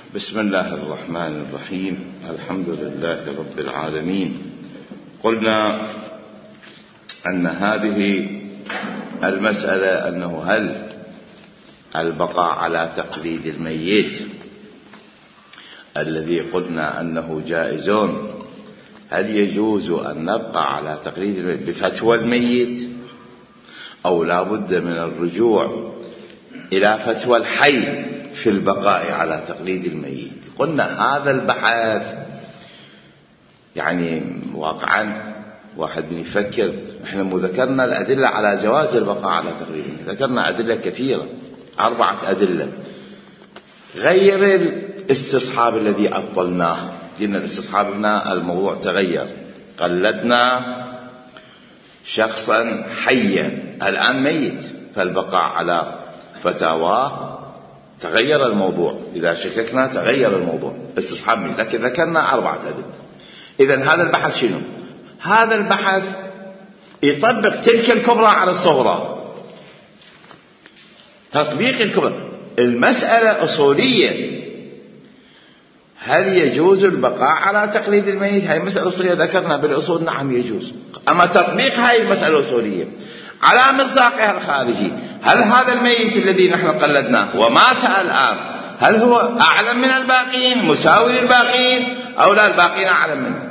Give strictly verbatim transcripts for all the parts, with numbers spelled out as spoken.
بسم الله الرحمن الرحيم. الحمد لله رب العالمين. قلنا أن هذه المسألة أنه هل البقاء على تقليد الميت الذي قلنا أنه جائزون، هل يجوز أن نبقى على تقليد الميت بفتوى الميت أو لا بد من الرجوع إلى فتوى الحي في البقاء على تقليد الميت؟ قلنا هذا البحث يعني واقعا واحد يفكر، احنا ذكرنا الأدلة على جواز البقاء على تقليد الميت، ذكرنا أدلة كثيرة، أربعة أدلة غير الاستصحاب الذي أبطلناه. قلنا الاستصحاب هنا الموضوع تغير، قلدنا شخصا حيا الآن ميت، فالبقاء على فتاواه تغير الموضوع، إذا شككنا تغير الموضوع استصحاب ميت، لكن ذكرنا أربعة أدلة. إذن هذا البحث شنو؟ هذا البحث يطبق تلك الكبرى على الصغرى، تطبيق الكبرى. المسألة أصولية، هل يجوز البقاء على تقليد الميت؟ هاي مسألة أصولية ذكرنا بالأصول نعم يجوز، أما تطبيق هاي المسألة الأصولية على مصداقها الخارجي، هل هذا الميت الذي نحن قلدناه ومات الآن هل هو أعلم من الباقين، مساوي للباقين، أو لا الباقين أعلم منه؟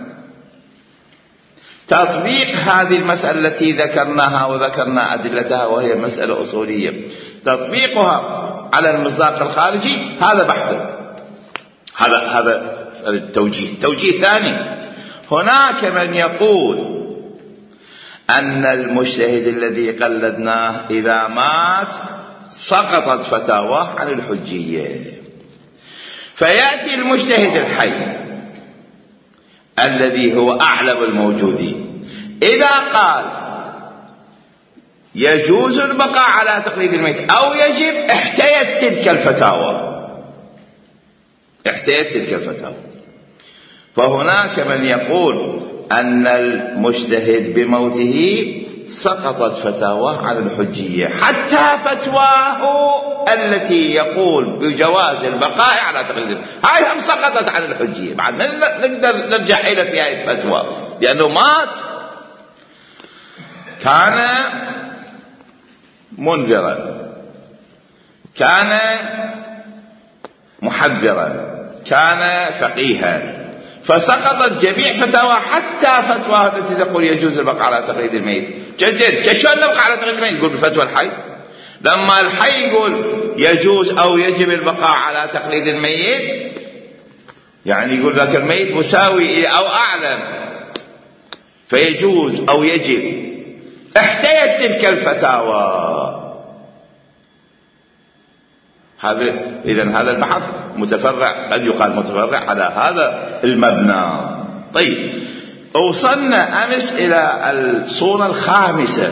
تطبيق هذه المسألة التي ذكرناها وذكرنا أدلتها وهي مسألة أصولية، تطبيقها على المصداق الخارجي هذا بحث، هذا هذا التوجيه. توجيه ثاني، هناك من يقول أن المجتهد الذي قلدناه إذا مات سقطت فتاواه عن الحجية، فيأتي المجتهد الحي الذي هو أعلم الموجودين، إذا قال يجوز البقاء على تقليد الميت أو يجب، احتيت تلك الفتاوى، احتيت تلك الفتاوى. فهناك من يقول أن المجتهد بموته سقطت فتاواه عن الحجية، حتى فتواه التي يقول بجواز البقاء على تقليد هاي هم سقطت عن الحجية، بعد نقدر نرجع إلى في هاي الفتوى، لأنه مات كان منذرا، كان محذرا، كان فقيها، فسقطت جميع فتاوى حتى فتوى التي تقول يجوز البقاء على تقليد الميت. جديد شلون نبقى على تقليد الميت؟ يقول بفتوى الحي، لما الحي يقول يجوز أو يجب البقاء على تقليد الميت، يعني يقول لك الميت مساوي أو أعلم، فيجوز أو يجب، احتيت تلك الفتاوى. هذا إذن هذا البحث متفرع، قد يقال متفرع على هذا المبنى. طيب، وصلنا أمس إلى الصورة الخامسة،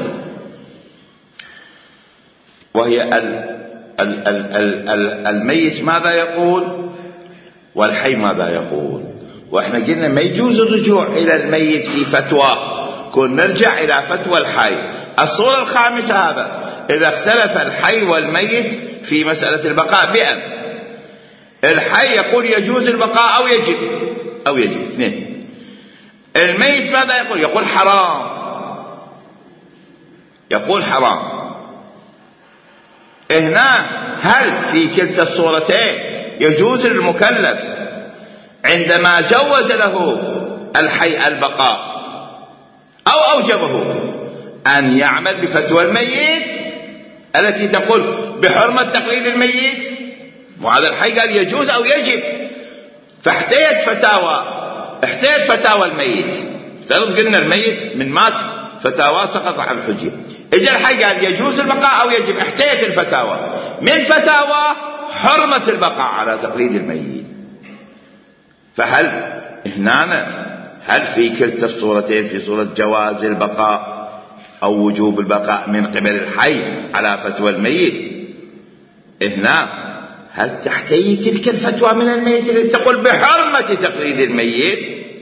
وهي ال ال ال ال ال الميت ماذا يقول والحي ماذا يقول. وإحنا قلنا ما يجوز الرجوع إلى الميت في فتوى، كن نرجع إلى فتوى الحي. الصورة الخامسة هذا إذا اختلف الحي والميت في مسألة البقاء بأن الحي يقول يجوز البقاء أو يجب، أو يجب اثنين. الميت ماذا يقول؟ يقول حرام، يقول حرام. هنا هل في كلتا الصورتين يجوز للمكلف عندما جوز له الحي البقاء أو أوجبه أن يعمل بفتوى الميت التي تقول بحرمة تقليد الميت؟ وهذا الحي قال يجوز أو يجب، فاحتيت فتاوى، احتيت فتاوى الميت. ترى قلنا الميت من مات فتاوى سقط عن الحجية، اجى الحي قال يجوز البقاء أو يجب، احتيت الفتاوى، من فتاوى حرمة البقاء على تقليد الميت. فهل هنا هل في كلتا الصورتين، في صورة جواز البقاء أو وجوب البقاء من قبل الحي على فتوى الميت، هنا هل تحتوي تلك الفتوى من الميت التي تقول بحرمة تقليد الميت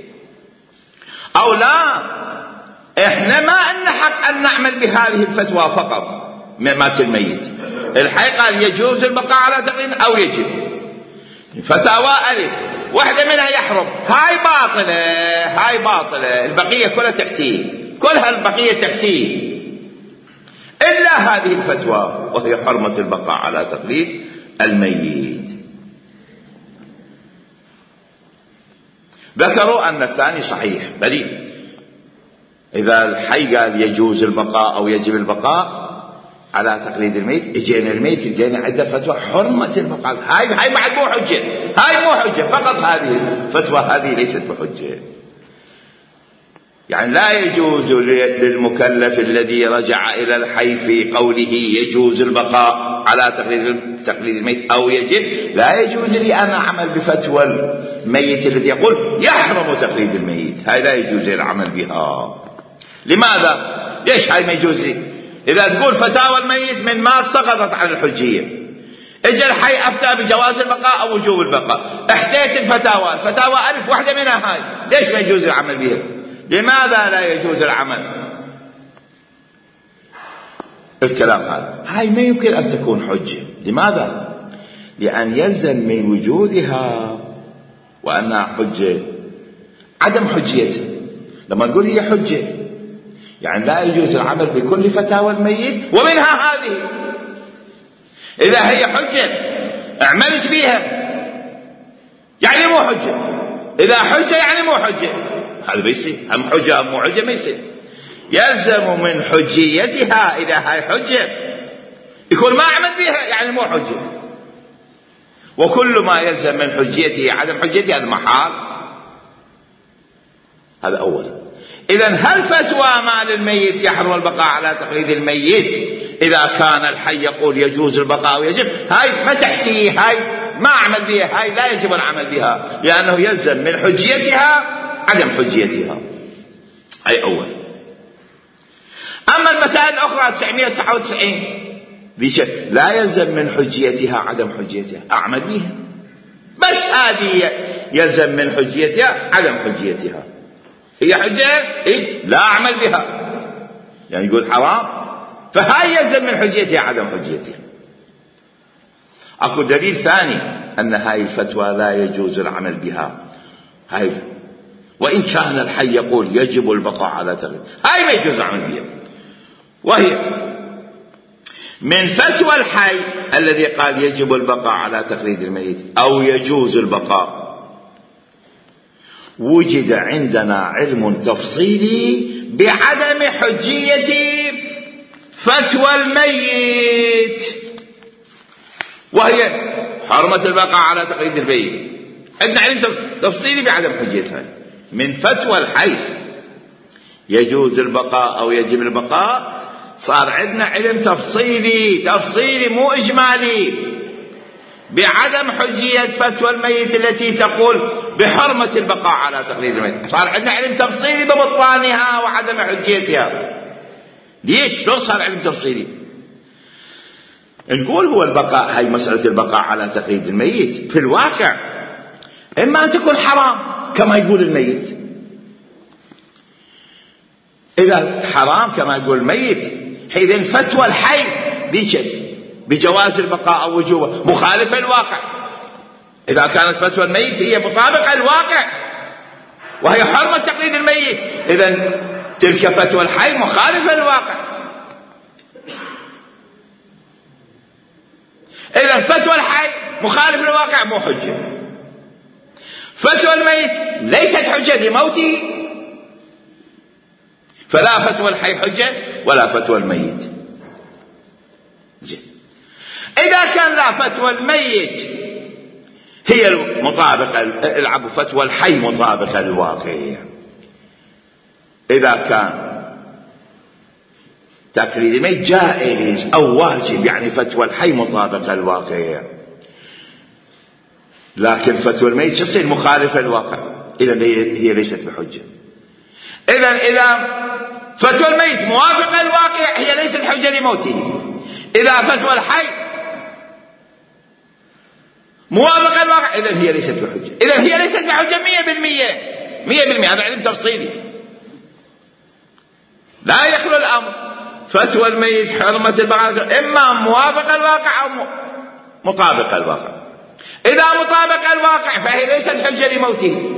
أو لا؟ إحنا ما أن حق أن نعمل بهذه الفتوى فقط من مات الميت. الحي قال يجوز البقاء على تقليد أو يجب، فتاوى ألف واحدة منها يحرم، هاي باطلة، هاي باطلة، البقية كلها تحتيه، كلها البقية تحتيه إلا هذه الفتوى وهي حرمة البقاء على تقليد الميت. ذكروا أن الثاني صحيح بريء، إذا الحي قال يجوز البقاء أو يجب البقاء على تقليد الميت، اجينا الميت اجينا عدة فتوى حرمة البقاء، هاي هاي بعد مو حجة، هاي مو حجة، فقط هذه الفتوى هذه ليست بحجة. يعني لا يجوز للمكلف الذي رجع إلى الحي في قوله يجوز البقاء على تقليد تقليد الميت أو يجب، لا يجوز لي أن أعمل بفتوى الميت الذي يقول يحرم تقليد الميت، هاي لا يجوز لي العمل بها. لماذا؟ ليش هاي ما يجوز لي؟ إذا تقول فتاوى الميت من ما سقطت عن الحجية، اجى الحي أفتى بجواز البقاء أو وجوب البقاء، احتيت الفتاوى، الفتاوى ألف واحدة منها هاي، ليش ما يجوز العمل بها؟ لماذا لا يجوز العمل؟ الكلام هذا هاي ما يمكن أن تكون حجة. لماذا؟ لأن يلزم من وجودها وأنها حجة عدم حجيتها. لما نقول هي حجة يعني لا يجوز العمل بكل فتاوى الميت ومنها هذه. إذا هي حجة اعملت بيها يعني مو حجة، إذا حجة يعني مو حجة، هذا بيصير هم حجة هم مو حجة ما يصير. يلزم من حجيتها إذا هاي حجة يكون ما أعمل بيها يعني مو حجة، وكل ما يلزم من حجيته عدم حجيته هذا محال. هذا أولا. إذن هل فتوى مال الميت يحرم البقاء على تقليد الميت إذا كان الحي يقول يجوز البقاء ويجب، هاي ما تحتي، هاي ما أعمل بها، هاي لا يجب العمل بها لأنه يلزم من حجيتها عدم حجيتها. أي أول. أما المسائل الأخرى تسعمائة وتسعة وتسعين لا يلزم من حجيتها عدم حجيتها، أعمل بها، بس هذه يلزم من حجيتها عدم حجيتها. هي حجة إيه؟ لا أعمل بها يعني يقول حرام، فهاي يلزم من حجيتها عدم حجيتها. أكو دليل ثاني أن هاي الفتوى لا يجوز العمل بها، هاي وإن كان الحي يقول يجب البقاء على تقليد، هاي ما يجوز العمل بها. وهي من فتوى الحي الذي قال يجب البقاء على تقليد الميت أو يجوز البقاء، وجد عندنا علم تفصيلي بعدم حجية فتوى الميت وهي حرمة البقاء على تقليد الميت. عندنا علم تفصيلي بعدم حجيتها. من فتوى الحي يجوز البقاء أو يجب البقاء صار عندنا علم تفصيلي، تفصيلي مو إجمالي، بعدم حجية فتوى الميت التي تقول بحرمة البقاء على تقليد الميت. صار عندنا علم تفصيلي ببطلانها وعدم حجيتها. ليش؟ شلون صار علم تفصيلي؟ نقول هو البقاء، هاي مسألة البقاء على تقليد الميت في الواقع إما أن تكون حرام كما يقول الميت. إذا حرام كما يقول الميت حيث فتوى الحي ديك بجواز البقاء أو وجوبه مخالفة الواقع. إذا كانت فتوى الميت هي مطابقة الواقع وهي حرمة تقليد الميت، إذن تلك فتوى الحي مخالفة الواقع. إذن فتوى الحي مخالفة الواقع مو حجة. فتوى الميت ليست حجة لموته، فلا فتوى الحي حجة ولا فتوى الميت. إذا كان لا فتوى الميت هي المطابقة، العب فتوى الحي مطابقة للواقع. إذا كان تقليد الميت جائز أو واجب يعني فتوى الحي مطابقة للواقع، لكن فتوى الميت تصير مخالفة للواقع، إذن هي ليست بحجة. إذن إذا فتوى الميت موافقة للواقع هي ليست حجة لموته. إذا فتوى الحي موافقة للواقع إذن هي ليست بحجة. إذن هي ليست بحجة مية بالمية مية بالمية. هذا علم تفصيلي لا يخلو الأمر. فتوى الميت حرمة البقاء إما موافقة الواقع أو مطابقة الواقع. إذا مطابق الواقع فهي ليست حجة لموته،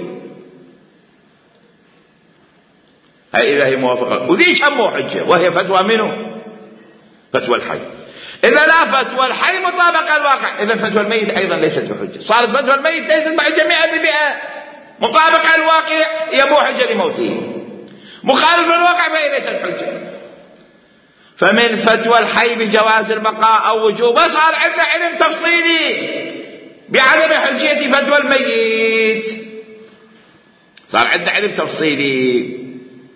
هاي إذا هي موافقة، وذيش هم مو حجة، وهي فتوى منه؟ فتوى الحي. إذا لا فتوى الحي مطابق الواقع، إذا فتوى الميت أيضا ليست بحجة، صارت فتوى الميت ليست بحجة مئة بالمئة، مطابق الواقع هي مو حجة لموته، مخالف الواقع فهي ليست حجة. فمن فتوى الحي بجواز البقاء أو وجوبه صار عندنا علم تفصيلي بعدم حجية فتوى الميت، صار عندنا علم تفصيلي،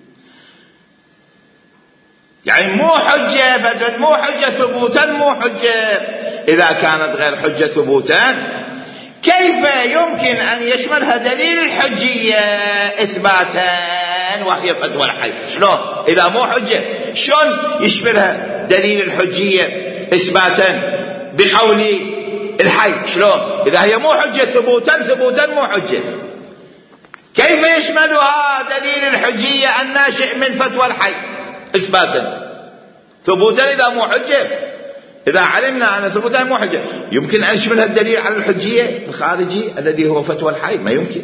يعني مو حجة فتوى، مو حجة ثبوتا، مو حجة. إذا كانت غير حجة ثبوتا كيف يمكن أن يشملها دليل الحجية إثباتا وهي فتوى الحي؟ شلون إذا مو حجة شلون يشملها دليل الحجية إثباتا بقول الحي؟ شلون إذا هي مو حجة ثبوتا، ثبوتا مو حجة، كيف يشملها دليل الحجية الناشئ من فتوى الحي إثباتا؟ ثبوتا إذا مو حجة، إذا علمنا أن ثبوتا مو حجة يمكن أن يشملها الدليل على الحجية الخارجي الذي هو فتوى الحي؟ ما يمكن.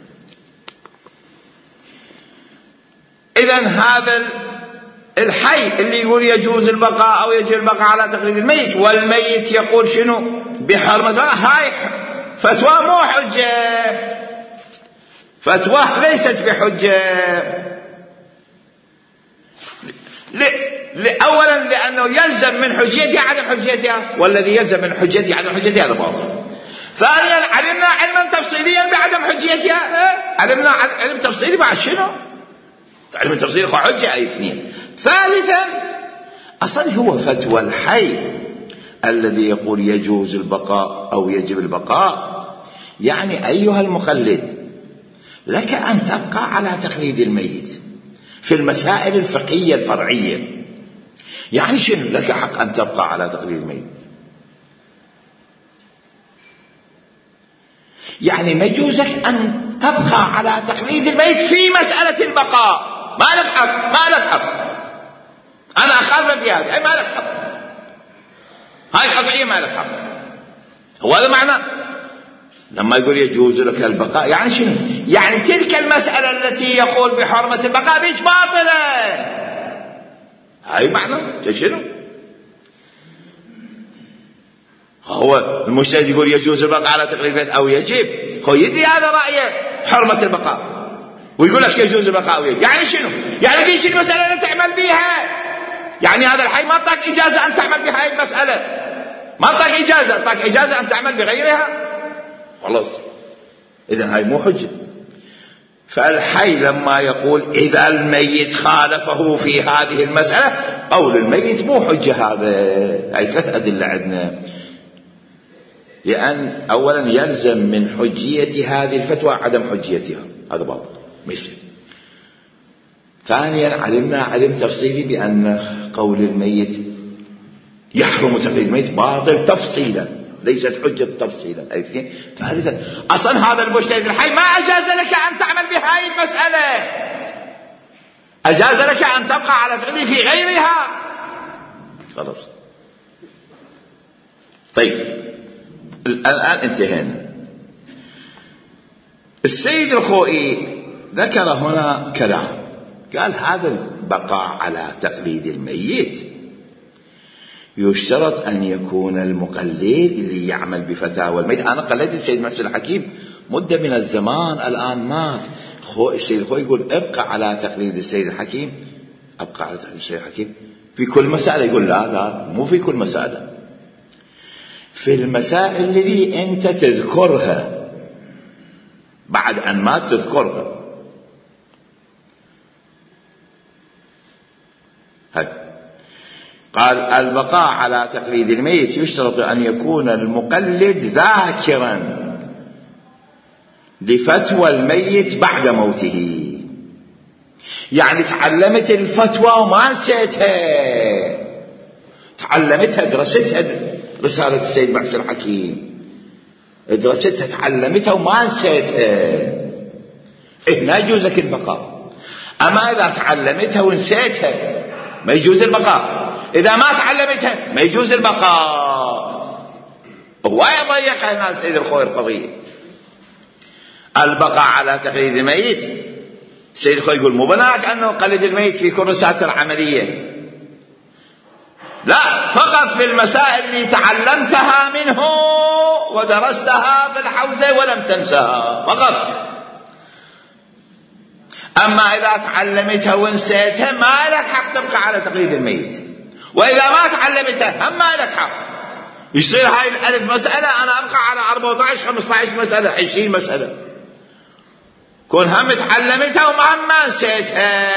إذن هذا الحي اللي يقول يجوز البقاء أو يجب البقاء على تقليد الميت، والميت يقول شنو؟ بحرمة، هاي فتوى مو حجة، فتوى ليست بحجة. أولا لأنه يلزم من حجيتها عدم حجيتها، والذي يلزم من حجيتها عدم حجيتها هذا باطل. ثانيا علمنا علما تفصيليا بعدم حجيتها، علمنا علم تفصيلي بعد شنو؟ علم تفصيلي خو حجة أي اثنين. ثالثا أصلا هو فتوى الحي الذي يقول يجوز البقاء أو يجب البقاء، يعني أيها المقلد لك أن تبقى على تقليد الميت في المسائل الفقهية الفرعية. يعني شنو لك حق أن تبقى على تقليد الميت؟ يعني ما يجوزك أن تبقى على تقليد الميت في مسألة البقاء، ما لك حق، ما لك حق، أنا أخالف في هذا، أي ما لك حق، هاي قطعية ما لك حق. هو هذا معنى لما يقول يجوز لك البقاء، يعني شنو؟ يعني تلك المسألة التي يقول بحرمة البقاء بيش باطلة، هاي معنى شنو؟ هو المجتهد يقول يجوز البقاء على تقليد الميت أو يجب، هو يدري هذا رأيه حرمة البقاء ويقول لك يجوز البقاء أو يجب، يعني شنو؟ يعني ديش المسألة اللي تعمل بيها، يعني هذا الحي ما أعطاك إجازة أن تعمل بهاي المسألة، ما أعطاك إجازة، أعطاك إجازة أن تعمل بغيرها، خلاص. إذن هاي مو حجة. فالحي لما يقول إذا الميت خالفه في هذه المسألة قول الميت مو حجة، هذا هاي ثلاث أدلة عندنا. لأن أولا يلزم من حجية هذه الفتوى عدم حجيتها، هذا باطل ما يصير. ثانيا علمنا علم تفصيلي بأن قول الميت يحرم تقليد الميت باطل تفصيلا، ليست حجة تفصيلا. ثالثا أصلا هذا المجتهد الحي ما أجاز لك أن تعمل بهاي المسألة، أجاز لك أن تبقى على تقليد في غيرها، خلاص. طيب الآن انتهينا. السيد الخوئي ذكر هنا كلام، قال هذا البقاء على تقليد الميت يشترط أن يكون المقلد اللي يعمل بفتاوى الميت. أنا قلدت السيد محسن الحكيم مدة من الزمان، الآن مات. السيد الخوئي يقول ابقى على تقليد السيد الحكيم، أبقى على تقليد السيد الحكيم في كل مسألة. يقول لا لا مو في كل مسألة، في المسائل التي أنت تذكرها بعد أن ما تذكرها. هاي قال البقاء على تقليد الميت يشترط أن يكون المقلد ذاكرا لفتوى الميت بعد موته، يعني تعلمت الفتوى وما نسيتها، تعلمتها درستها، رسالة السيد محسن الحكيم درستها تعلمتها وما نسيتها، هنا يجوز لك البقاء. أما إذا تعلمتها ونسيتها ما يجوز البقاء، إذا ما تعلمتها ما يجوز البقاء. هو يضيق هنا السيد الخوئي القضية. البقاء على تقليد الميت، السيد الخوئي يقول مو بناك أنه قلد الميت في كورسات العملية، لا، فقط في المسائل اللي تعلمتها منه ودرستها في الحوزة ولم تنسها فقط. أما إذا تعلمتها ونسيتها ما لك حق تبقى على تقليد الميت، وإذا ما تعلمتها هم ما لك حق. يصير هاي الألف مسألة أنا أبقى على أربعة عشر خمسة عشر مسألة عشرين مسألة، كون هم تعلمتها وما ما نسيتها.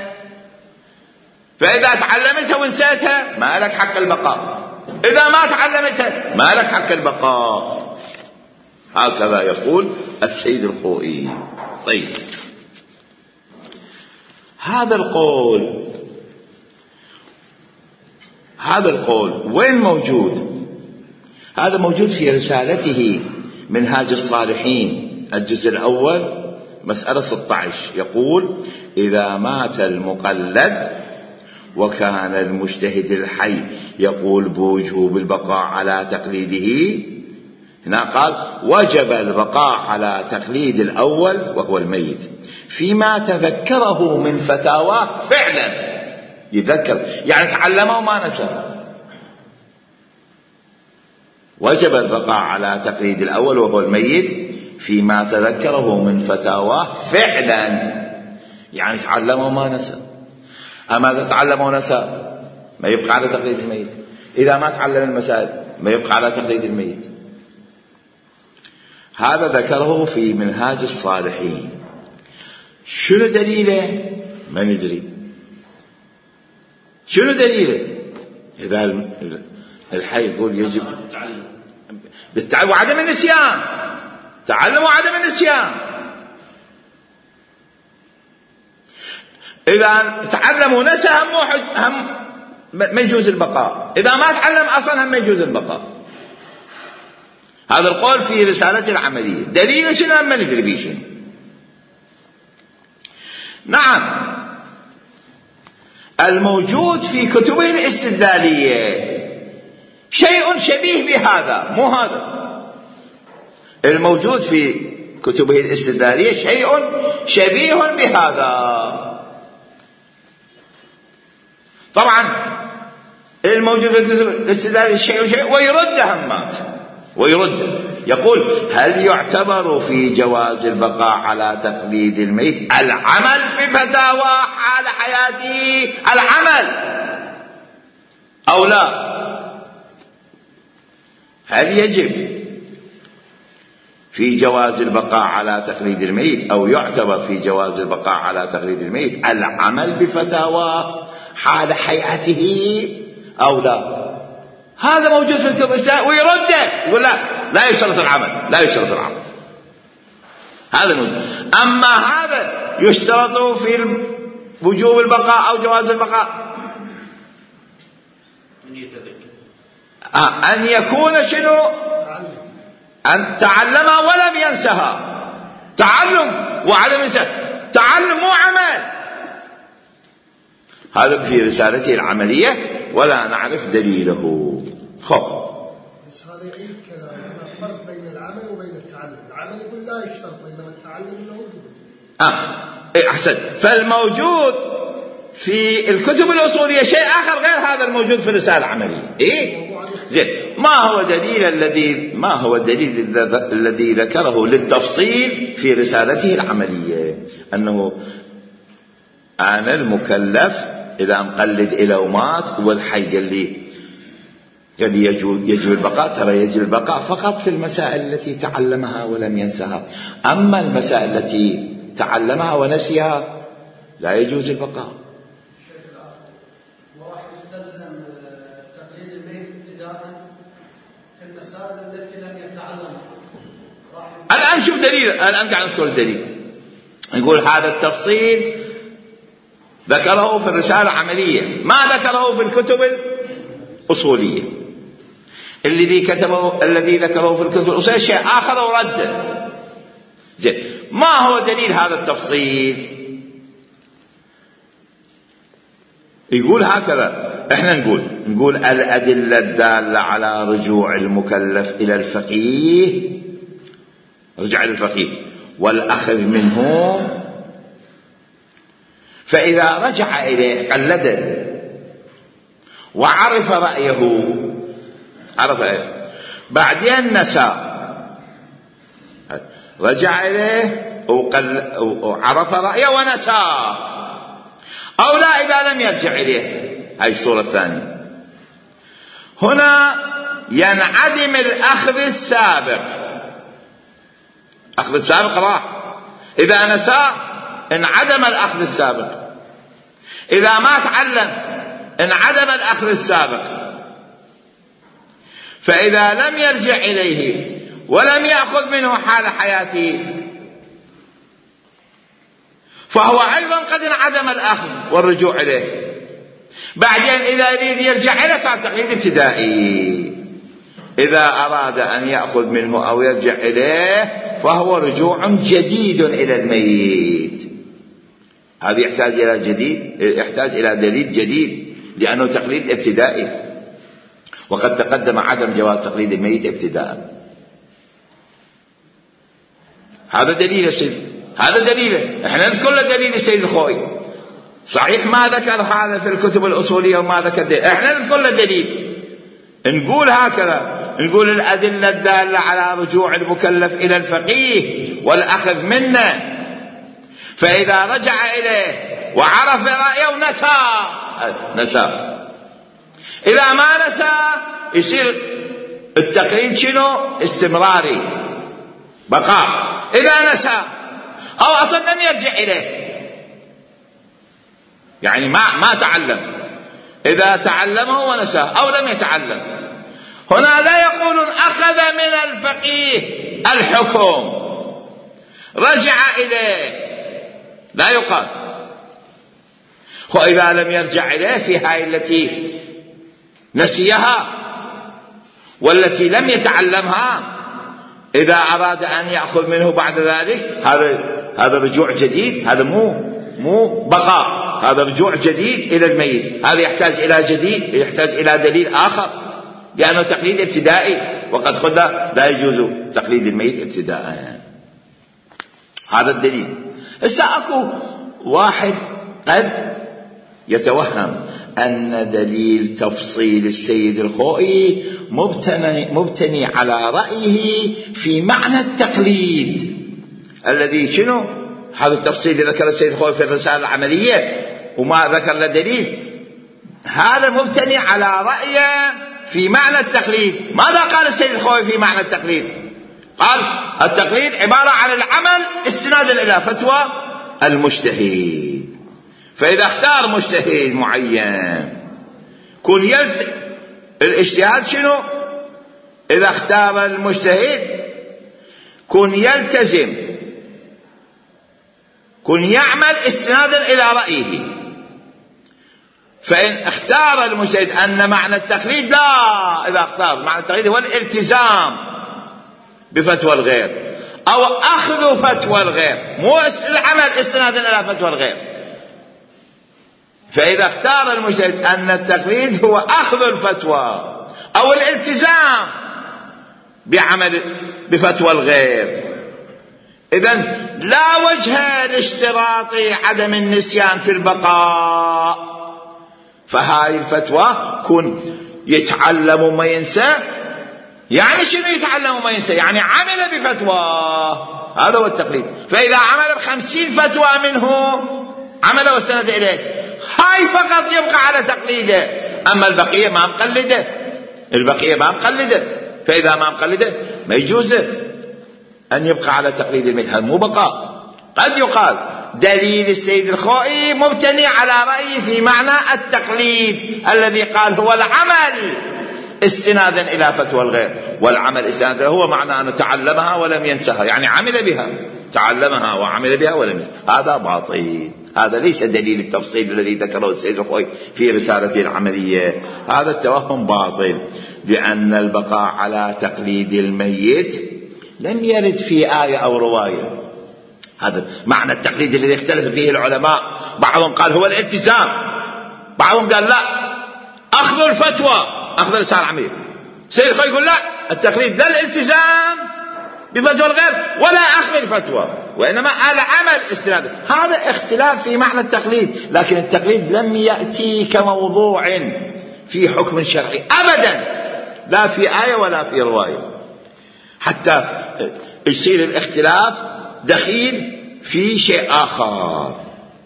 فإذا تعلمتها ونسيتها ما لك حق البقاء، إذا ما تعلمتها ما لك حق البقاء. هكذا يقول السيد الخوئي. طيب، هذا القول هذا القول وين موجود؟ هذا موجود في رسالته منهاج الصالحين الجزء الأول مسألة ستة عشر. يقول: إذا مات المقلد وكان المجتهد الحي يقول بوجوب البقاء على تقليده، هنا قال وجب البقاء على تقليد الأول وهو الميت فيما تذكره من فتاواه فعلا. يذكر يعني تعلمه وما نسى. وجب البقاء على تقليد الأول وهو الميت فيما تذكره من فتاواه فعلا، يعني تعلمه وما نسى. أما إذا تعلم ونسى ما يبقى على تقليد الميت، إذا ما تعلم المسائل ما يبقى على تقليد الميت. هذا ذكره في منهاج الصالحين. شنو دليله؟ ما ندري شنو دليله. إذا الحي يقول يجب بالتعلم وعدم النسيان، تعلم وعدم النسيان. إذا تعلم ونسى هم هم ما يجوز البقاء، إذا ما تعلم أصلا هم ما يجوز البقاء. هذا القول في رسالة العملية. دليل شنو؟ ما ندري بيه شنو. نعم، الموجود في كتبه الاستدلالية شيء شبيه بهذا، مو هذا. الموجود في كتبه الاستدلالية شيء شبيه بهذا. طبعا الموجود في الكتب الاستدلالية شيء شيء ويرد همات ويرد. يقول: هل يعتبر في جواز البقاء على تقليد الميت العمل في فتاوى حال حياته العمل أو لا؟ هل يجب في جواز البقاء على تقليد الميت أو يعتبر في جواز البقاء على تقليد الميت العمل بفتاوى حال حياته أو لا؟ هذا موجود في الكتب ويرده، يقول لا لا يشترط العمل، لا يشترط العمل. هذا موجود. أما هذا يشترط في وجوب البقاء أو جواز البقاء آه أن يكون شنو؟ أن تعلمها ولم ينسها. تعلم وعدم ينسى، تعلم مو عمل. هذا في رسالته العملية ولا نعرف دليله. خب بس هذا يعيد كلام، هذا فرق بين العمل وبين التعلم. العمل يقول لا يشترط، بينما التعلم له وجود. اه احسن. فالموجود في الكتب الأصولية شيء آخر غير هذا الموجود في الرسالة العملية. إيه؟ زين. ما هو دليل الذي ما هو الدليل الذي ذكره للتفصيل في رسالته العملية؟ أنه أنا المكلف إذا مقلد إلى ومات والحي قال لي قال لي يجب, يجب البقاء. ترى يجب البقاء فقط في المسائل التي تعلمها ولم ينسها، أما المسائل التي تعلمها ونسيها لا يجوز البقاء. وراح يستلزم تقليد الميت ابتداء في المسائل التي لم يتعلمها. الآن شوف دليل، الآن قاعد نذكر الدليل. نقول هذا التفصيل ذكره في الرسالة العملية، ما ذكره في الكتب الأصولية. الذي كتبه الذي ذكره في الكتب الأصولية شيء آخر ورده. زين. ما هو دليل هذا التفصيل؟ يقول هكذا: احنا نقول نقول الأدلة الدالة على رجوع المكلف إلى الفقيه، رجع إلى الفقيه والأخذ منه، فإذا رجع إليه قلده وعرف رأيه، عرف رأيه بعدين نسى، رجع إليه وعرف رأيه ونسى، أو لا إذا لم يرجع إليه، هاي الصورة الثانية. هنا ينعدم الأخذ السابق، أخذ السابق راح، إذا نسى انعدم الأخذ السابق، إذا ما تعلم انعدم الأخذ السابق. فإذا لم يرجع إليه ولم يأخذ منه حال حياته فهو أيضا قد انعدم الأخذ والرجوع إليه. بعدين إذا يريد يرجع إليه صار تقليد ابتدائي، إذا أراد أن يأخذ منه أو يرجع إليه فهو رجوع جديد إلى الميت. هذا يحتاج إلى جديد، يحتاج إلى دليل جديد، لأنه تقليد ابتدائي، وقد تقدم عدم جواز تقليد الميت ابتداء. هذا دليل السيد، هذا دليله، احنا نذكر له دليل السيد الخوئي، صحيح ما ذكر هذا في الكتب الأصولية وما ذكر دليل، احنا نذكر له دليل. نقول هكذا، نقول الأدلة الدالة على رجوع المكلف إلى الفقيه والأخذ منه، فإذا رجع إليه وعرف رأيه ونسى نسى، إذا ما نسى يصير التقليد شنو؟ استمراري، بقاء. إذا نسى أو أصلا لم يرجع إليه، يعني ما ما تعلم، إذا تعلمه ونساه أو لم يتعلم، هنا لا يقولون أخذ من الفقيه الحكم رجع إليه، لا يقال. وإذا لم يرجع إليه في هاي التي نسيها والتي لم يتعلمها، إذا أراد أن يأخذ منه بعد ذلك، هذا هذا رجوع جديد، هذا مو مو بقاء، هذا رجوع جديد إلى الميت، هذا يحتاج إلى جديد، يحتاج إلى دليل آخر، لأنه تقليد ابتدائي، وقد قلنا لا يجوز تقليد الميت ابتداء. هذا الدليل. هسه أكو واحد قد يتوهم أن دليل تفصيل السيد الخوئي مبتني, مبتني على رأيه في معنى التقليد الذي شنو؟ هذا التفصيل اللي ذكر السيد الخوئي في الرسالة العملية وما ذكر له دليل، هذا مبتني على رأيه في معنى التقليد. ماذا قال السيد الخوئي في معنى التقليد؟ قال التقليد عبارة عن العمل استنادا إلى فتوى المجتهد، فإذا اختار مجتهد معين كن يلت الاجتهاد شنو؟ إذا اختار المجتهد كن يلتزم، كن يعمل استنادا إلى رأيه. فإن اختار المجتهد أن معنى التقليد، لا، إذا اختار معنى التقليد هو الالتزام بفتوى الغير أو أخذ فتوى الغير، مو العمل استنادا إلى فتوى الغير. فإذا اختار المجتهد أن التقليد هو أخذ الفتوى أو الالتزام بعمل بفتوى الغير، إذن لا وجه لاشتراط عدم النسيان في البقاء. فهاي الفتوى كن يتعلم وما ينسى، يعني شنو يتعلم وما ينسى؟ يعني عمل بفتوى، هذا هو التقليد. فإذا عمل بخمسين فتوى منه عمل واستند إليه، هاي فقط يبقى على تقليده، أما البقية ما مقلده، البقية ما مقلده. فإذا ما مقلده ما يجوز أن يبقى على تقليد الميت، هذا مو بقاء. قد يقال دليل السيد الخوئي مبتني على رأيه في معنى التقليد الذي قال هو العمل استنادا إلى فتوى الغير، والعمل استنادا هو معنى أنه تعلمها ولم ينسها، يعني عمل بها، تعلمها وعمل بها ولم ينسها. هذا باطل، هذا ليس دليل التفصيل الذي ذكره السيد الخوئي في رسالته العملية، هذا التوهم باطل، لأن البقاء على تقليد الميت لم يرد في آية أو رواية. هذا معنى التقليد الذي اختلف فيه العلماء، بعضهم قال هو الالتزام، بعضهم قال لا، أخذ الفتوى أخذ الرسالة العملية. سيد الخوئي يقول لا، التقليد لا الالتزام بفتوى الغير ولا أخذ الفتوى، وإنما العمل استنادا. هذا اختلاف في معنى التقليد، لكن التقليد لم يأتي كموضوع في حكم شرعي أبدا، لا في آية ولا في رواية، حتى يصير الاختلاف دخيل في شيء آخر.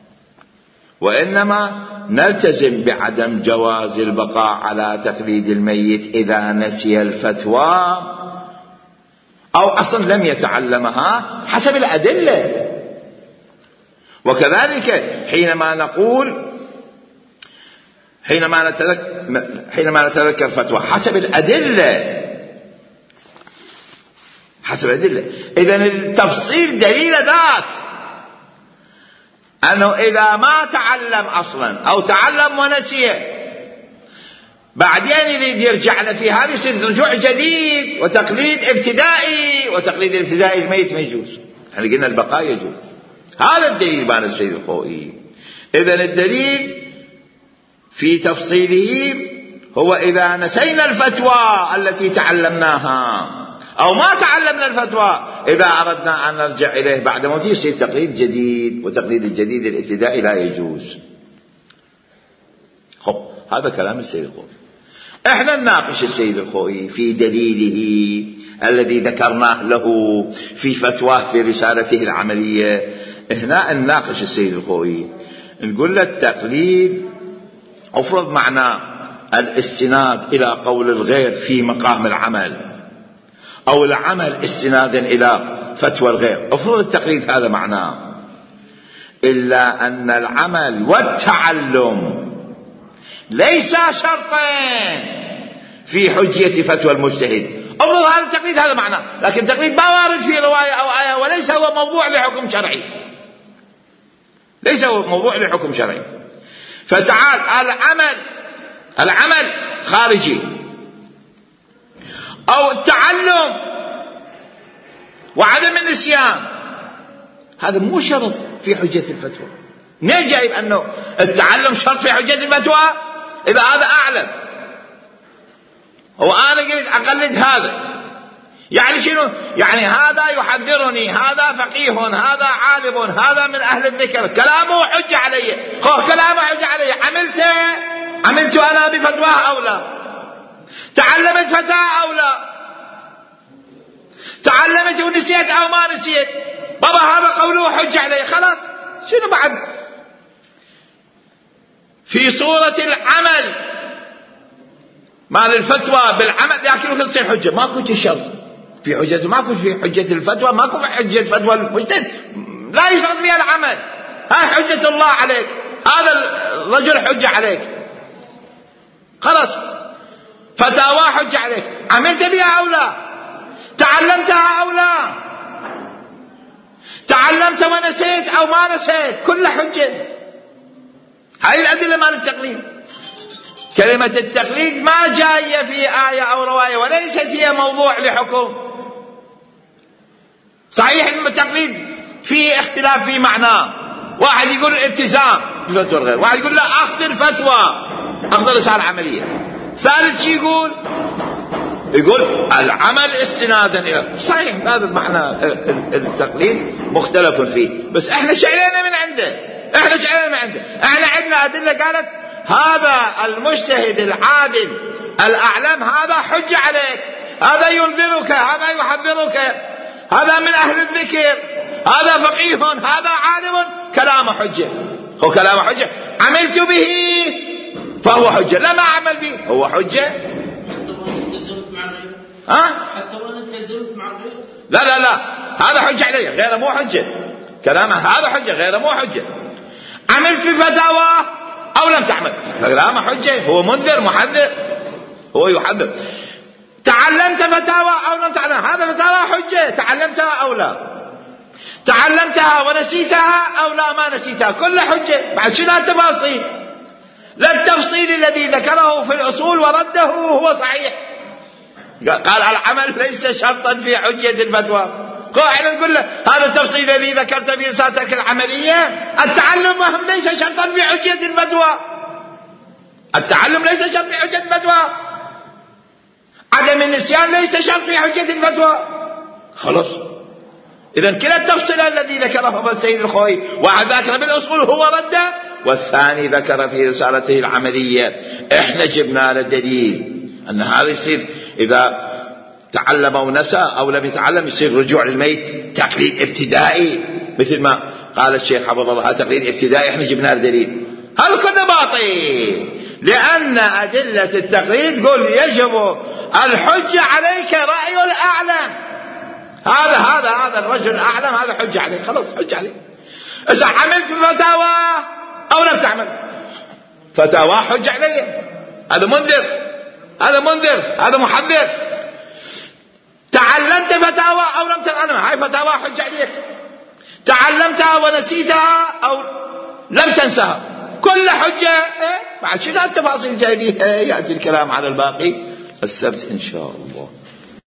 وإنما نلتزم بعدم جواز البقاء على تقليد الميت إذا نسي الفتوى أو أصلا لم يتعلمها حسب الأدلة. وكذلك حينما نقول حينما نتذكر, حينما نتذكر فتوى حسب الأدلة حسب الأدلة إذن التفصيل دليل ذاك، أنه إذا ما تعلم أصلا أو تعلم ونسيه بعدين يريد يرجع له في هذه يصير رجوع جديد وتقليد ابتدائي، وتقليد الابتدائي الميت ما يجوز. احنا قلنا البقاء يجوز. هذا الدليل بان السيد الخوئي. إذن الدليل في تفصيله هو إذا نسينا الفتوى التي تعلمناها أو ما تعلمنا الفتوى، إذا أردنا أن نرجع إليه بعد موته يصير تقليد جديد، وتقليد الجديد الابتدائي لا يجوز. خب هذا كلام السيد الخوئي. احنا نناقش السيد الخوئي في دليله الذي ذكرناه له في فتواه في رسالته العملية. هنا نناقش السيد الخوئي نقول له التقليد افرض معناه الاستناد إلى قول الغير في مقام العمل، أو العمل استنادا إلى فتوى الغير، افرض التقليد هذا معناه، إلا أن العمل والتعلم ليس شرطين في حجية فتوى المجتهد. افرض هذا التقليد هذا معناه، لكن التقليد ما وارد في رواية أو آية، وليس هو موضوع لحكم شرعي، ليس هو موضوع لحكم شرعي. فتعال العمل العمل خارجي أو التعلم وعدم النسيان، هذا مو شرط في حجة الفتوى. منين جايب أنه التعلم شرط في حجة الفتوى؟ إذا هذا أعلم وأنا قلت أقلد هذا، يعني شنو؟ يعني هذا يحذرني، هذا فقيه، هذا عالم، هذا من أهل الذكر، كلامه حجة علي. هو كلامه حجة علي، عملت عملت أنا بفتواه أو لا؟ تعلمت فتاة أو لا؟ تعلمت ونسيت أو ما نسيت؟ بابا هذا قوله حجة علي، خلاص شنو بعد؟ في صورة العمل مال الفتوى بالعمل، لكن تصير حجة. ما كنت الشرط في حجة، ما كنت في حجة الفتوى، ما كنت في حجة فتوى المجتهد، لا يشرط بها العمل. هاي حجة الله عليك، هذا الرجل حجة عليك، خلاص فتاوى حجة عليك، عملت بها أو لا؟ تعلمتها أو لا؟ تعلمت ونسيت أو ما نسيت، كل حجة. هاي الأدلة مال التقليد. كلمة التقليد ما جاية في آية أو رواية، وليست هي موضوع لحكم. صحيح التقليد فيه اختلاف في معناه، واحد يقول الالتزام بفتوى الغير، واحد يقول لا أخذ الفتوى، أخذ الرسالة العملية، ثالث شيء يقول يقول العمل استنادا إلى. صحيح هذا معنى التقليد مختلف فيه، بس احنا شعلنا من عنده، احنا شعلنا من عنده، احنا عندنا أدلة قالت هذا المجتهد العادل الأعلم هذا حجة عليك، هذا ينذرك، هذا يحذرك، هذا من أهل الذكر، هذا فقيه، هذا عالم، كلام حجة. هو كلام حجة، عملت به فهو حجة، لا ما عمل به هو حجة. ها؟ حتى وأنا تلزمت مع الغير؟ لا لا لا، هذا حجة عليه، غيره مو حجة. كلامه هذا حجة، غيره مو حجة. عمل في فتاوى أو لم تعمل، كلامه حجة، هو منذر محذر، هو يحذر. تعلمت فتاوى أو لم تعلم، هذا فتاوى حجة، تعلمتها أو لا؟ تعلمتها ونسيتها أو لا ما نسيتها، كل حجة. بعد شنو التفاصيل؟ لا التفصيل الذي ذكره في الأصول ورده هو صحيح. قال العمل ليس شرطا في حجة الفتوى. احنا نقول له هذا التفصيل الذي ذكرت في رسالتك العملية، التعلم مهم ليس شرطا في حجة الفتوى. التعلم ليس شرط في حجة الفتوى، عدم النسيان ليس شرط في حجة الفتوى. خلاص، إذن كلا التفصيل الذي ذكره أبو السيد الخوئي واحد ذكر بالأصول هو رد، والثاني ذكر في رسالته العملية. إحنا جبنا له دليل أن هذا يصير إذا تعلم ونسى أو لم يتعلم يصير رجوع للميت تقليد ابتدائي، مثل ما قال الشيخ حفظه الله تقليد ابتدائي. إحنا جبنا له دليل، هذا كله باطل، لأن أدلة التقليد قل يجب الحجة عليك رأي الأعلم. هذا هذا هذا الرجل الأعلم هذا حجة عليه، خلاص حجة عليه. إذا عملت فتاوى أو لم تعمل فتاوى حجة عليه، هذا منذر، هذا منذر، هذا محذر. تعلمت فتاوى أو لم تتعلمها، هاي فتاوى حجة عليك. تعلمتها ونسيتها أو لم تنسها، كل حجة. إيه؟ بعد شنو التفاصيل جايبيها؟ يأتي الكلام على الباقي السبت إن شاء الله.